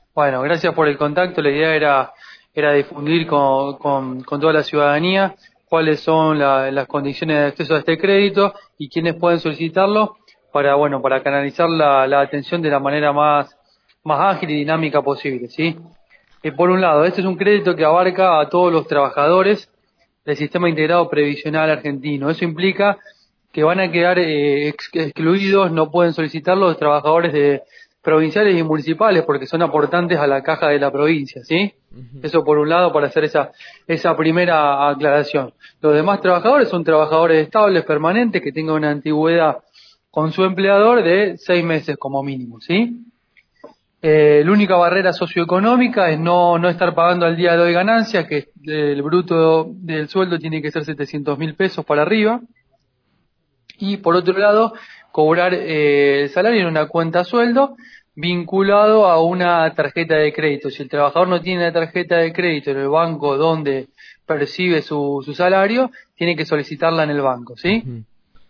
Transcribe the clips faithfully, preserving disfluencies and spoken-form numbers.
Bueno, gracias por el contacto. La idea era, era difundir con, con, con toda la ciudadanía cuáles son la, las condiciones de acceso a este crédito y quiénes pueden solicitarlo para, bueno, para canalizar la, la atención de la manera más, más ágil y dinámica posible, ¿sí? Eh, por un lado, este es un crédito que abarca a todos los trabajadores del Sistema Integrado Previsional Argentino. Eso implica que van a quedar eh, ex excluidos, no pueden solicitarlo los trabajadores de provinciales y municipales porque son aportantes a la caja de la provincia, ¿sí? Uh-huh. Eso por un lado, para hacer esa esa primera aclaración. Los demás trabajadores son trabajadores estables, permanentes, que tengan una antigüedad con su empleador de seis meses como mínimo, ¿sí? Eh, la única barrera socioeconómica es no, no estar pagando al día de hoy ganancias, que el bruto del sueldo tiene que ser setecientos mil pesos para arriba. Y por otro lado, cobrar eh, el salario en una cuenta sueldo vinculado a una tarjeta de crédito. Si el trabajador no tiene la tarjeta de crédito en el banco donde percibe su, su salario, tiene que solicitarla en el banco, ¿sí? Uh-huh.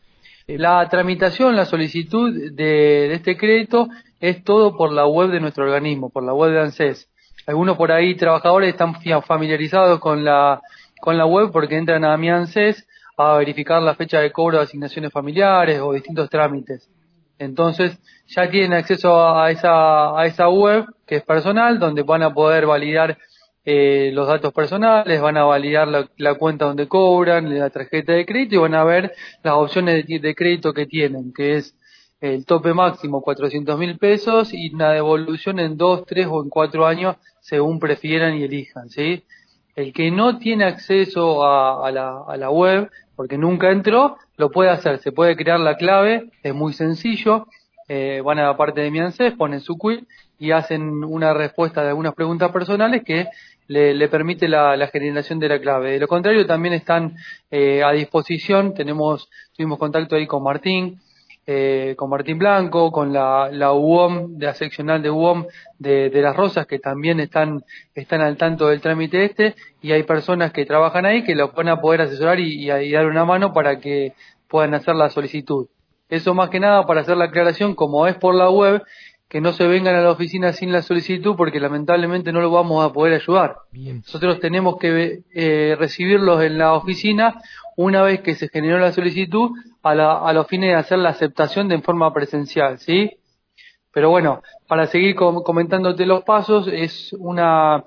La tramitación, la solicitud de, de este crédito es todo por la web de nuestro organismo, por la web de ANSES. Algunos por ahí trabajadores están familiarizados con la con la web porque entran a mi ANSES a verificar la fecha de cobro de asignaciones familiares o distintos trámites. Entonces ya tienen acceso a esa a esa web que es personal, donde van a poder validar eh, los datos personales, van a validar la, la cuenta donde cobran, la tarjeta de crédito y van a ver las opciones de, de crédito que tienen, que es el tope máximo cuatrocientos mil pesos y una devolución en dos, tres o en cuatro años según prefieran y elijan, ¿sí? El que no tiene acceso a, a, la, a la web, porque nunca entró, lo puede hacer. Se puede crear la clave, es muy sencillo. Eh, van a la parte de mi ANSES, ponen su quiz y hacen una respuesta de algunas preguntas personales que le, le permite la, la generación de la clave. De lo contrario, también están eh, a disposición. Tenemos, tuvimos contacto ahí con Martín. Eh, con Martín Blanco, con la, la U O M, de la seccional de U O M de, de Las Rosas, que también están, están al tanto del trámite este, y hay personas que trabajan ahí que los van a poder asesorar y, y, y dar una mano para que puedan hacer la solicitud. Eso más que nada para hacer la aclaración, como es por la web, que no se vengan a la oficina sin la solicitud porque lamentablemente no lo vamos a poder ayudar. Bien. Nosotros tenemos que eh, recibirlos en la oficina una vez que se generó la solicitud a, la, a los fines de hacer la aceptación de forma presencial, ¿sí? Pero bueno, para seguir com comentándote los pasos, es una,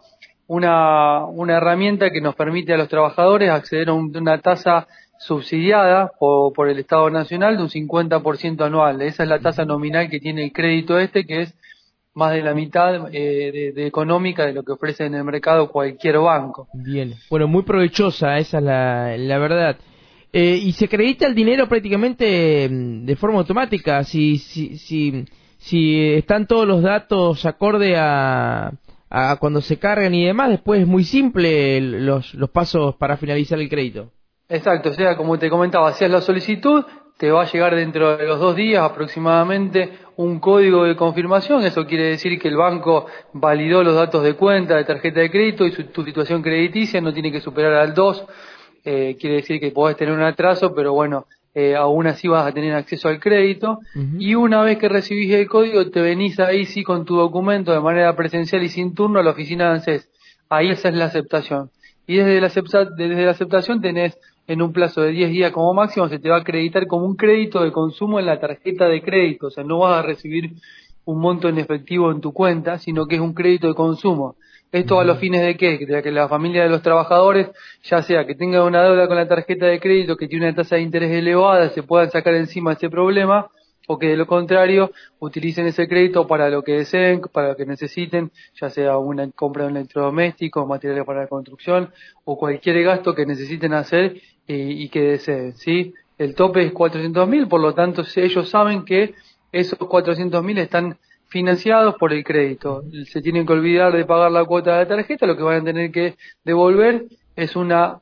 una, una herramienta que nos permite a los trabajadores acceder a un, una tasa subsidiada por, por el Estado Nacional de un cincuenta por ciento anual. Esa es la tasa nominal que tiene el crédito este, que es más de la mitad eh, de, de económica de lo que ofrece en el mercado cualquier banco. Bien, bueno, muy provechosa, esa es la, la verdad. Eh, y se acredita el dinero prácticamente de forma automática, si, si, si, si están todos los datos acorde a, a cuando se cargan y demás, después es muy simple los, los pasos para finalizar el crédito. Exacto, o sea, como te comentaba, hacías la solicitud, te va a llegar dentro de los dos días aproximadamente un código de confirmación. Eso quiere decir que el banco validó los datos de cuenta, de tarjeta de crédito y su, tu situación crediticia no tiene que superar al dos. Eh, quiere decir que podés tener un atraso, pero bueno, eh, aún así vas a tener acceso al crédito. Uh-huh. Y una vez que recibís el código, te venís ahí sí con tu documento de manera presencial y sin turno a la oficina de ANSES. Ahí esa es la aceptación. Y desde la, acepta, desde la aceptación tenés en un plazo de diez días como máximo, se te va a acreditar como un crédito de consumo en la tarjeta de crédito. O sea, no vas a recibir un monto en efectivo en tu cuenta, sino que es un crédito de consumo. ¿Esto a los fines de qué? De que la familia de los trabajadores, ya sea que tenga una deuda con la tarjeta de crédito que tiene una tasa de interés elevada, se puedan sacar encima ese problema, o que de lo contrario utilicen ese crédito para lo que deseen, para lo que necesiten, ya sea una compra de un electrodoméstico, materiales para la construcción, o cualquier gasto que necesiten hacer y, y que deseen, ¿sí? El tope es cuatrocientos mil, por lo tanto ellos saben que esos cuatrocientos mil están financiados por el crédito. Se tienen que olvidar de pagar la cuota de la tarjeta, lo que van a tener que devolver es una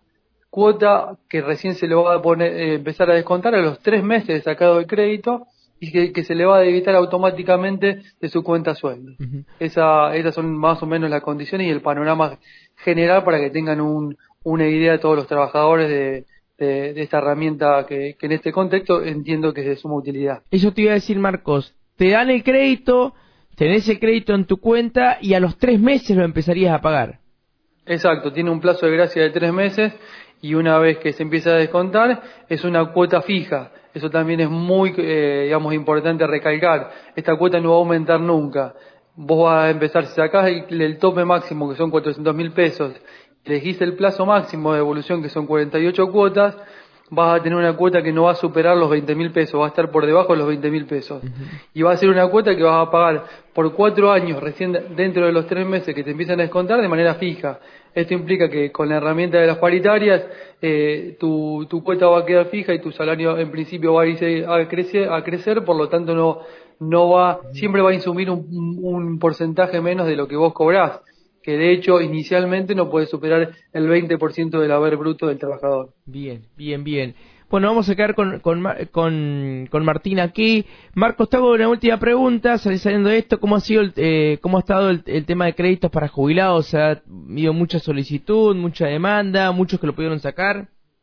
cuota que recién se le va a poner, eh, empezar a descontar a los tres meses de sacado del crédito y que, que se le va a debitar automáticamente de su cuenta sueldo. Uh-huh. Esa, esas son más o menos las condiciones y el panorama general para que tengan un, una idea todos los trabajadores de, de, de esta herramienta que, que en este contexto entiendo que es de suma utilidad. Eso te iba a decir, Marcos. Te dan el crédito, tenés ese crédito en tu cuenta y a los tres meses lo empezarías a pagar. Exacto, tiene un plazo de gracia de tres meses y una vez que se empieza a descontar es una cuota fija. Eso también es muy, eh, digamos, importante recalcar. Esta cuota no va a aumentar nunca. Vos vas a empezar, si sacás el, el tope máximo, que son cuatrocientos mil pesos, elegís el plazo máximo de devolución, que son cuarenta y ocho cuotas, vas a tener una cuota que no va a superar los veinte mil pesos, va a estar por debajo de los veinte mil pesos. Uh-huh. Y va a ser una cuota que vas a pagar por cuatro años, recién dentro de los tres meses que te empiezan a descontar de manera fija. Esto implica que con la herramienta de las paritarias, eh, tu, tu cuota va a quedar fija y tu salario en principio va a ir a crecer, a crecer, por lo tanto no, no va, siempre va a insumir un, un porcentaje menos de lo que vos cobrás, que de hecho inicialmente no puede superar el veinte por ciento del haber bruto del trabajador. Bien, bien, bien. Bueno, vamos a quedar con, con, con, con Martín aquí. Marcos, te hago una última pregunta, saliendo de esto, ¿cómo ha sido, el, eh, cómo ha estado el, el tema de créditos para jubilados? ¿Ha habido mucha solicitud, mucha demanda, muchos que lo pudieron sacar?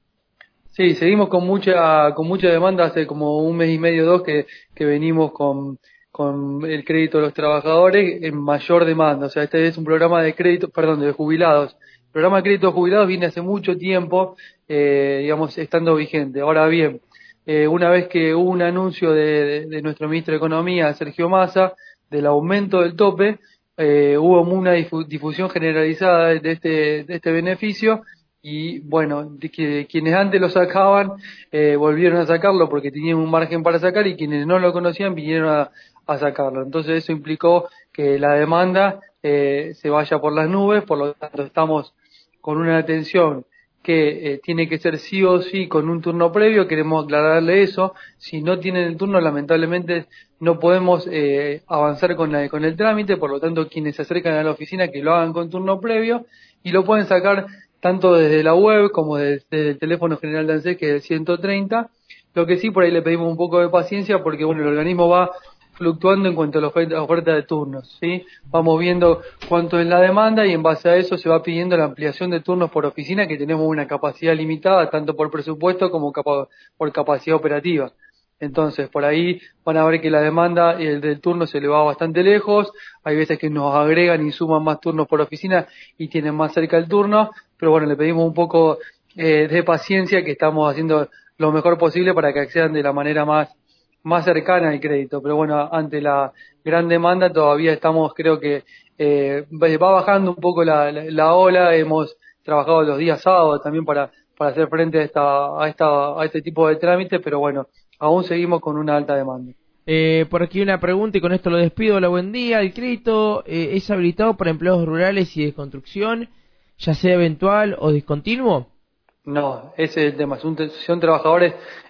Sí, seguimos con mucha, con mucha demanda, hace como un mes y medio, dos, que, que venimos con, con el crédito de los trabajadores en mayor demanda. O sea, este es un programa de crédito, perdón, de jubilados. El programa de crédito de jubilados viene hace mucho tiempo, eh, digamos, estando vigente. Ahora bien, eh, una vez que hubo un anuncio de, de, de nuestro ministro de Economía, Sergio Massa, del aumento del tope, eh, hubo una difusión generalizada de este, de este beneficio. Y bueno, de que quienes antes lo sacaban eh, volvieron a sacarlo porque tenían un margen para sacar, y quienes no lo conocían vinieron a, a sacarlo. Entonces eso implicó que la demanda eh, se vaya por las nubes. Por lo tanto estamos con una atención que eh, tiene que ser sí o sí con un turno previo. Queremos aclararle eso. Si no tienen el turno, lamentablemente no podemos eh, avanzar con, la, con el trámite. Por lo tanto, quienes se acercan a la oficina, que lo hagan con turno previo, y lo pueden sacar tanto desde la web como desde, desde el teléfono general de ANSES, que es el ciento treinta. Lo que sí, por ahí le pedimos un poco de paciencia porque bueno, el organismo va fluctuando en cuanto a la oferta, oferta de turnos, ¿sí? Vamos viendo cuánto es la demanda y en base a eso se va pidiendo la ampliación de turnos por oficina, que tenemos una capacidad limitada tanto por presupuesto como capa, por capacidad operativa. Entonces, por ahí van a ver que la demanda y el del turno se le va bastante lejos. Hay veces que nos agregan y suman más turnos por oficina y tienen más cerca el turno. Pero bueno, le pedimos un poco eh, de paciencia, que estamos haciendo lo mejor posible para que accedan de la manera más, más cercana al crédito. Pero bueno, ante la gran demanda todavía estamos, creo que eh, va bajando un poco la, la, la ola. Hemos trabajado los días sábados también para, para hacer frente a, esta, a, esta, a este tipo de trámites, pero bueno, aún seguimos con una alta demanda. Eh, por aquí una pregunta y con esto lo despido. Hola, buen día. ¿El crédito eh, es habilitado para empleados rurales y de construcción, ya sea eventual o discontinuo? No, ese es el tema. Son, son trabajadores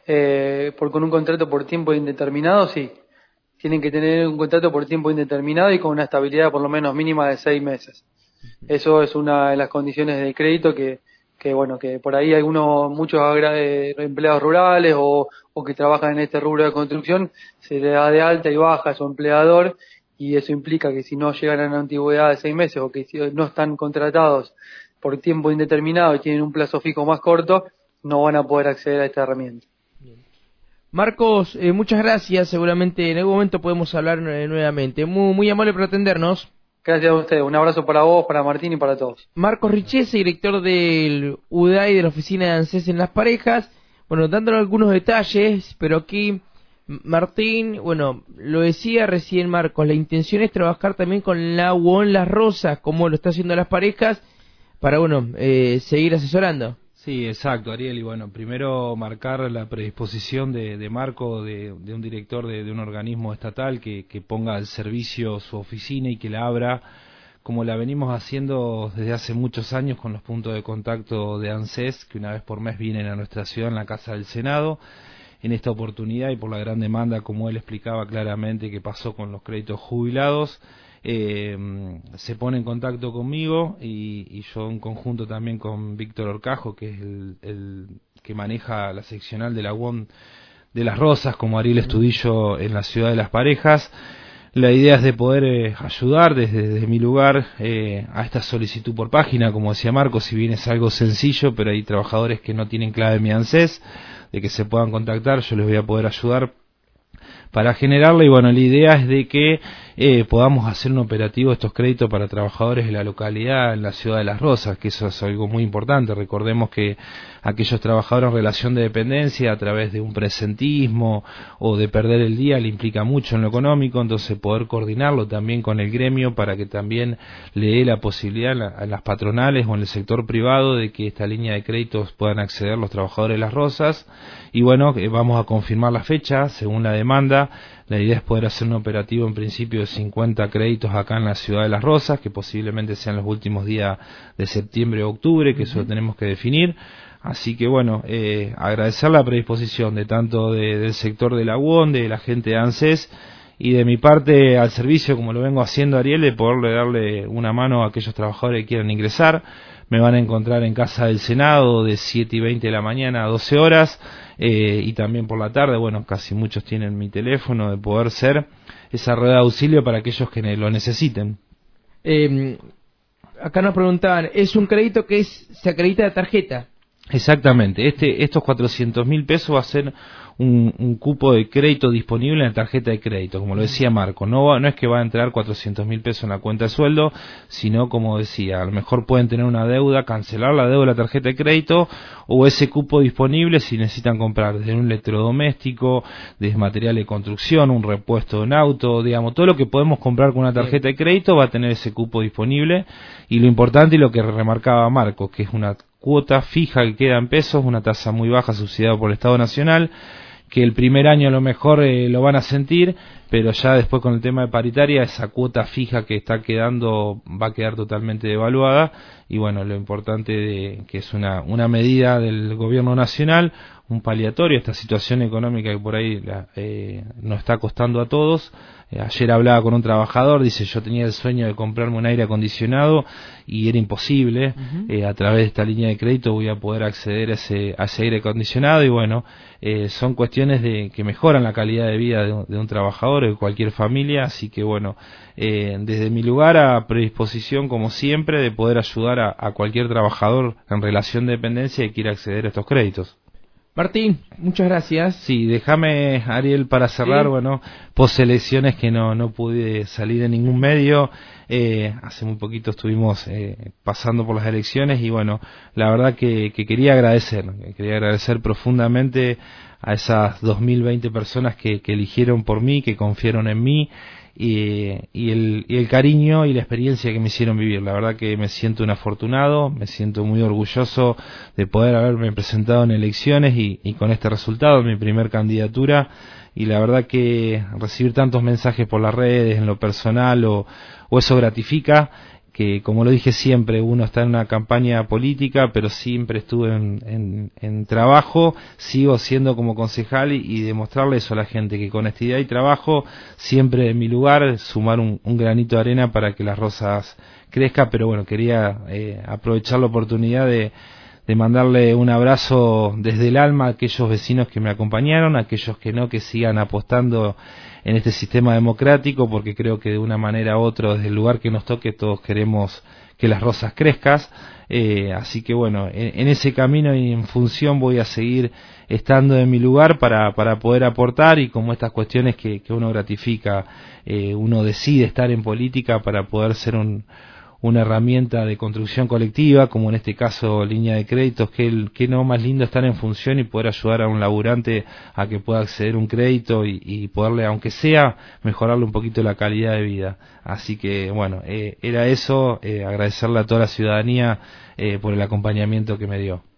eh, por, con un contrato por tiempo indeterminado, sí. Tienen que tener un contrato por tiempo indeterminado y con una estabilidad por lo menos mínima de seis meses. Eso es una de las condiciones de crédito que, que bueno, que por ahí algunos, muchos eh, empleados rurales o, o que trabajan en este rubro de construcción, se le da de alta y baja a su empleador, y eso implica que si no llegan a una antigüedad de seis meses o que si no están contratados por tiempo indeterminado y tienen un plazo fijo más corto, no van a poder acceder a esta herramienta. Bien. Marcos, eh, muchas gracias. Seguramente en algún momento podemos hablar eh, nuevamente. Muy, muy amable por atendernos. Gracias a ustedes. Un abrazo para vos, para Martín y para todos. Marcos Richese, director del U D A I de la Oficina de ANSES en Las Parejas. Bueno, dándole algunos detalles, pero aquí Martín, bueno, lo decía recién Marcos, la intención es trabajar también con la U O N Las Rosas, como lo está haciendo Las Parejas, para, bueno, eh, seguir asesorando. Sí, exacto, Ariel. Y bueno, primero marcar la predisposición de, de Marco, de, de un director de, de un organismo estatal que, que ponga al servicio su oficina y que la abra, como la venimos haciendo desde hace muchos años con los puntos de contacto de ANSES, que una vez por mes vienen a nuestra ciudad en la Casa del Senado. En esta oportunidad, y por la gran demanda, como él explicaba claramente que pasó con los créditos jubilados, eh, se pone en contacto conmigo y, y yo en conjunto también con Víctor Orcajo, que es el, el que maneja la seccional de la U O N de Las Rosas, como Ariel Estudillo en la ciudad de Las Parejas. La idea es de poder eh, ayudar desde, desde mi lugar eh, a esta solicitud por página, como decía Marcos, si bien es algo sencillo, pero hay trabajadores que no tienen clave mi ANSES, de que se puedan contactar, yo les voy a poder ayudar para generarla. Y bueno, la idea es de que eh, podamos hacer un operativo de estos créditos para trabajadores de la localidad en la ciudad de Las Rosas, que eso es algo muy importante. Recordemos que aquellos trabajadores en relación de dependencia a través de un presentismo o de perder el día le implica mucho en lo económico, entonces poder coordinarlo también con el gremio para que también le dé la posibilidad a las patronales o en el sector privado de que esta línea de créditos puedan acceder los trabajadores de Las Rosas. Y bueno, vamos a confirmar la fecha según la demanda. La idea es poder hacer un operativo en principio de cincuenta créditos acá en la ciudad de Las Rosas, que posiblemente sean los últimos días de septiembre o octubre, que eso lo tenemos que definir. Así que bueno, eh, agradecer la predisposición de tanto de, del sector de la U O N, de la gente de ANSES y de mi parte al servicio, como lo vengo haciendo, Ariel, de poderle darle una mano a aquellos trabajadores que quieran ingresar. Me van a encontrar en Casa del Senado de siete y veinte de la mañana a doce horas, eh, y también por la tarde. Bueno, casi muchos tienen mi teléfono, de poder ser esa rueda de auxilio para aquellos que lo necesiten. Eh, acá nos preguntaban, ¿es un crédito que es, se acredita de tarjeta? Exactamente, este, estos cuatrocientos mil pesos va a ser un, un cupo de crédito disponible en la tarjeta de crédito, como lo decía Marco. No, va, no es que va a entrar cuatrocientos mil pesos en la cuenta de sueldo, sino, como decía, a lo mejor pueden tener una deuda, cancelar la deuda de la tarjeta de crédito, o ese cupo disponible si necesitan comprar desde un electrodoméstico, desde material de construcción, un repuesto de un auto, digamos, todo lo que podemos comprar con una tarjeta de crédito va a tener ese cupo disponible. Y lo importante y lo que remarcaba Marco, que es una cuota fija que queda en pesos, una tasa muy baja subsidiada por el Estado Nacional, que el primer año a lo mejor eh, lo van a sentir, pero ya después con el tema de paritaria, esa cuota fija que está quedando va a quedar totalmente devaluada. Y bueno, lo importante de que es una, una medida del gobierno nacional, un paliatorio a esta situación económica que por ahí la, eh, nos está costando a todos. Eh, ayer hablaba con un trabajador, dice, yo tenía el sueño de comprarme un aire acondicionado y era imposible. Uh-huh. eh, a través de esta línea de crédito voy a poder acceder a ese, a ese aire acondicionado. Y bueno, eh, son cuestiones de que mejoran la calidad de vida de un, de un trabajador o de cualquier familia. Así que bueno, eh, desde mi lugar a predisposición, como siempre, de poder ayudar a, a cualquier trabajador en relación de dependencia que quiera acceder a estos créditos. Martín, muchas gracias. Sí, déjame, Ariel, para cerrar, ¿sí? Bueno, poselecciones que no, no pude salir en ningún medio. Eh, hace muy poquito estuvimos eh, pasando por las elecciones y bueno, la verdad que, que quería agradecer, que quería agradecer profundamente a esas dos mil veinte personas que, que eligieron por mí, que confiaron en mí. Y, y, el, y el cariño y la experiencia que me hicieron vivir. La verdad que me siento un afortunado, me siento muy orgulloso de poder haberme presentado en elecciones y, y con este resultado, mi primer candidatura. Y la verdad que recibir tantos mensajes por las redes, en lo personal, o, o eso gratifica. Que, como lo dije siempre, uno está en una campaña política, pero siempre estuve en, en, en trabajo, sigo siendo como concejal y, y demostrarle eso a la gente, que con honestidad y trabajo, siempre en mi lugar, sumar un, un granito de arena para que Las Rosas crezca. Pero bueno, quería eh, aprovechar la oportunidad de, de mandarle un abrazo desde el alma a aquellos vecinos que me acompañaron, a aquellos que no, que sigan apostando en este sistema democrático, porque creo que de una manera u otra, desde el lugar que nos toque, todos queremos que Las Rosas crezcan. Eh, así que bueno, en, en ese camino y en función voy a seguir estando en mi lugar para, para poder aportar, y como estas cuestiones que, que uno gratifica, eh, uno decide estar en política para poder ser un una herramienta de construcción colectiva, como en este caso línea de créditos, que, el, que no más lindo estar en función y poder ayudar a un laburante a que pueda acceder a un crédito y, y poderle, aunque sea, mejorarle un poquito la calidad de vida. Así que bueno, eh, era eso, eh, agradecerle a toda la ciudadanía eh, por el acompañamiento que me dio.